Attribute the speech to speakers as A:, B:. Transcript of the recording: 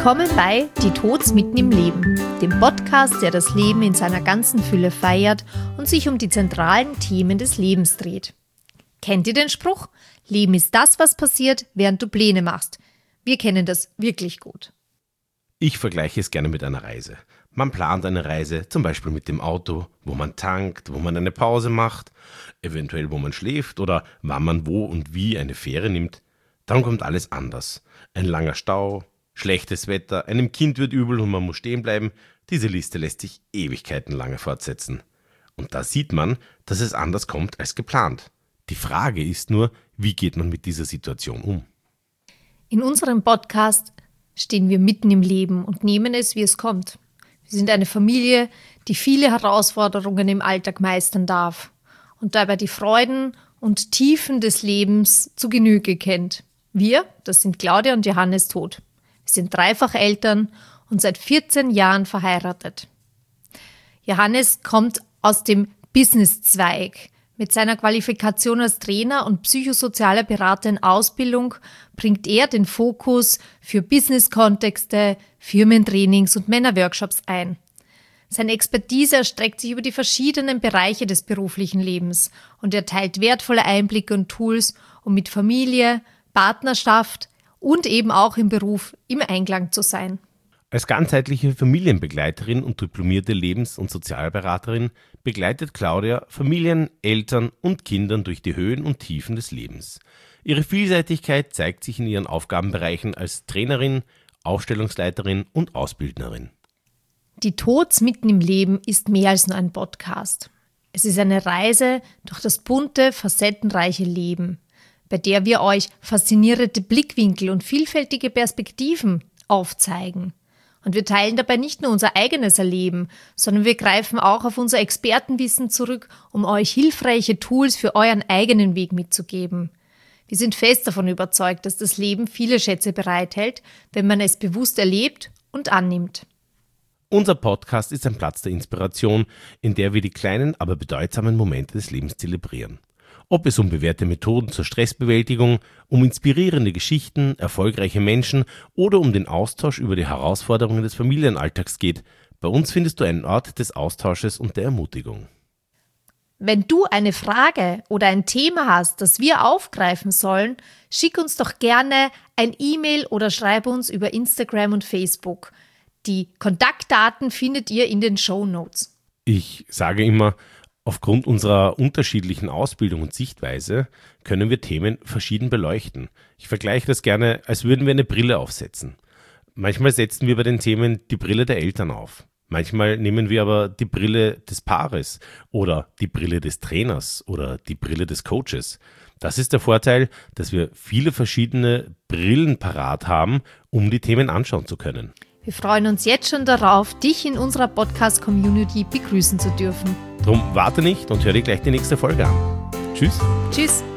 A: Willkommen bei Die Tots mitten im Leben, dem Podcast, der das Leben in seiner ganzen Fülle feiert und sich um die zentralen Themen des Lebens dreht. Kennt ihr den Spruch? Leben ist das, was passiert, während du Pläne machst. Wir kennen das wirklich gut.
B: Ich vergleiche es gerne mit einer Reise. Man plant eine Reise, zum Beispiel mit dem Auto, wo man tankt, wo man eine Pause macht, eventuell wo man schläft oder wann man wo und wie eine Fähre nimmt. Dann kommt alles anders. Ein langer Stau, schlechtes Wetter, einem Kind wird übel und man muss stehen bleiben. Diese Liste lässt sich Ewigkeiten lange fortsetzen. Und da sieht man, dass es anders kommt als geplant. Die Frage ist nur, wie geht man mit dieser Situation um?
A: In unserem Podcast stehen wir mitten im Leben und nehmen es, wie es kommt. Wir sind eine Familie, die viele Herausforderungen im Alltag meistern darf und dabei die Freuden und Tiefen des Lebens zu Genüge kennt. Wir, das sind Claudia und Johannes Todt. Wir sind dreifach Eltern und seit 14 Jahren verheiratet. Johannes kommt aus dem Business-Zweig. Mit seiner Qualifikation als Trainer und psychosozialer Berater in Ausbildung bringt er den Fokus für Business-Kontexte, Firmentrainings und Männerworkshops ein. Seine Expertise erstreckt sich über die verschiedenen Bereiche des beruflichen Lebens und er teilt wertvolle Einblicke und Tools, um mit Familie, Partnerschaft und eben auch im Beruf im Einklang zu sein.
B: Als ganzheitliche Familienbegleiterin und diplomierte Lebens- und Sozialberaterin begleitet Claudia Familien, Eltern und Kindern durch die Höhen und Tiefen des Lebens. Ihre Vielseitigkeit zeigt sich in ihren Aufgabenbereichen als Trainerin, Aufstellungsleiterin und Ausbildnerin.
A: Die Tots mitten im Leben ist mehr als nur ein Podcast. Es ist eine Reise durch das bunte, facettenreiche Leben, bei der wir euch faszinierende Blickwinkel und vielfältige Perspektiven aufzeigen. Und wir teilen dabei nicht nur unser eigenes Erleben, sondern wir greifen auch auf unser Expertenwissen zurück, um euch hilfreiche Tools für euren eigenen Weg mitzugeben. Wir sind fest davon überzeugt, dass das Leben viele Schätze bereithält, wenn man es bewusst erlebt und annimmt.
B: Unser Podcast ist ein Platz der Inspiration, in der wir die kleinen, aber bedeutsamen Momente des Lebens zelebrieren. Ob es um bewährte Methoden zur Stressbewältigung, um inspirierende Geschichten, erfolgreiche Menschen oder um den Austausch über die Herausforderungen des Familienalltags geht, bei uns findest du einen Ort des Austausches und der Ermutigung.
A: Wenn du eine Frage oder ein Thema hast, das wir aufgreifen sollen, schick uns doch gerne ein E-Mail oder schreib uns über Instagram und Facebook. Die Kontaktdaten findet ihr in den Shownotes.
B: Ich sage immer, aufgrund unserer unterschiedlichen Ausbildung und Sichtweise können wir Themen verschieden beleuchten. Ich vergleiche das gerne, als würden wir eine Brille aufsetzen. Manchmal setzen wir bei den Themen die Brille der Eltern auf. Manchmal nehmen wir aber die Brille des Paares oder die Brille des Trainers oder die Brille des Coaches. Das ist der Vorteil, dass wir viele verschiedene Brillen parat haben, um die Themen anschauen zu können.
A: Wir freuen uns jetzt schon darauf, dich in unserer Podcast-Community begrüßen zu dürfen.
B: Drum warte nicht und hör dir gleich die nächste Folge an. Tschüss.
A: Tschüss.